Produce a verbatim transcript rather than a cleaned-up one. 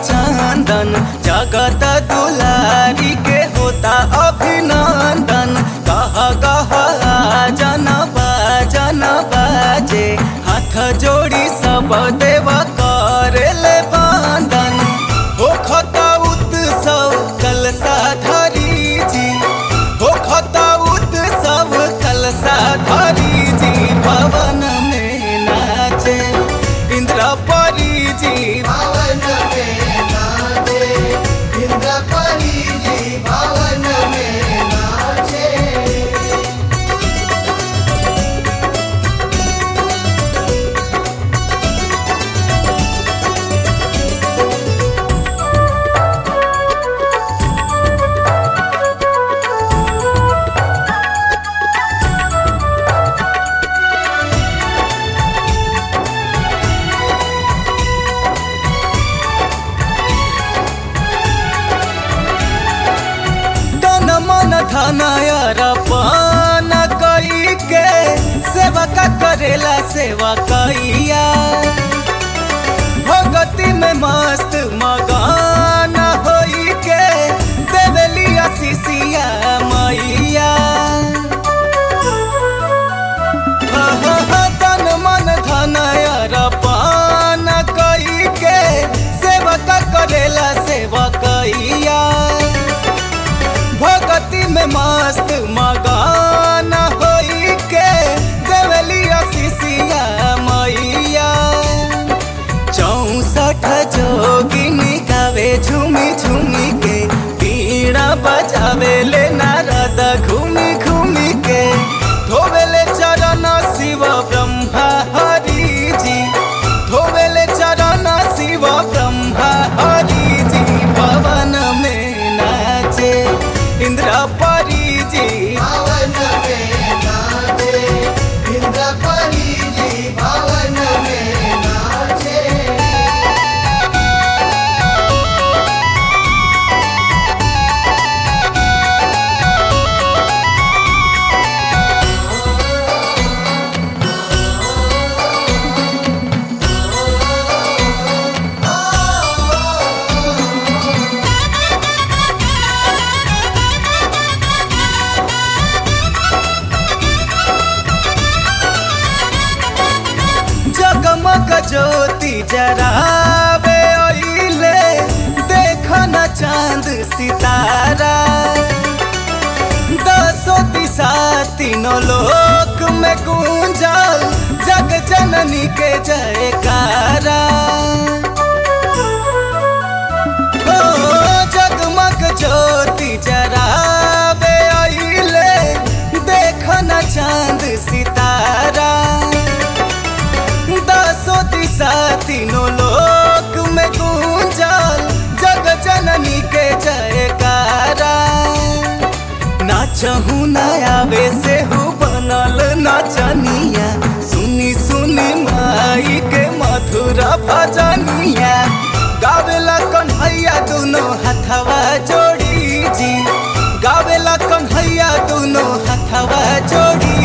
चंदन जगत दुलारी के होता अभिनंदन। कह कह जन बाजन बाजे हाथ जोड़ी सब देव करेले बंदन। होखता उत्सव कलसा धरी जी, होखता उत्सव कलसा धरी जी। भवन में नाचे इंद्रपरी जी, भवन में नाचे इंद्रपरी जी, भवन में नाचे। मन धनयर पान कई के सेवक करेला सेवा कैया। भगति में मस्त मगन होई के देवली आशीषिया मैया। तन मन धनयर पान कई के सेवक करेला सेवा कैया। भगति में मस्त मगन होई के देवली आशीषिया मैया। चौसठ जोगिनी गावे झूमी झूमी के, बीड़ा बजावे ले नारद घूमी घूमी के। धोवेले चरण शिव ब्रह्मा हरि जी, धोवेले चरण शिव ब्रह्मा हरि जी। भवन में नाचे इंद्रपरी जी, भवन में नाचे इंद्रपरी जी, भवन में नाचे। जगमग ज्योति जरावे ओइले देखो न चांद सितारा। दसों दिशा तीनों लोक में गूंजल जग जननी के जयकारा। ओ जगमग ज्योति जरावे ओइले देखो न चांद सितारा। दसों दिशा तीनों लोक में गूंजल जग जननी के जयकारा। नाचहु नयावे से हु बनल नाचनिया, सुनी सुनी माई के मधुर भजनिया। गावेला कन्हैया दोनों हथवा जोड़ी जी, गावेला कन्हैया दोनों हथवा जोड़ी।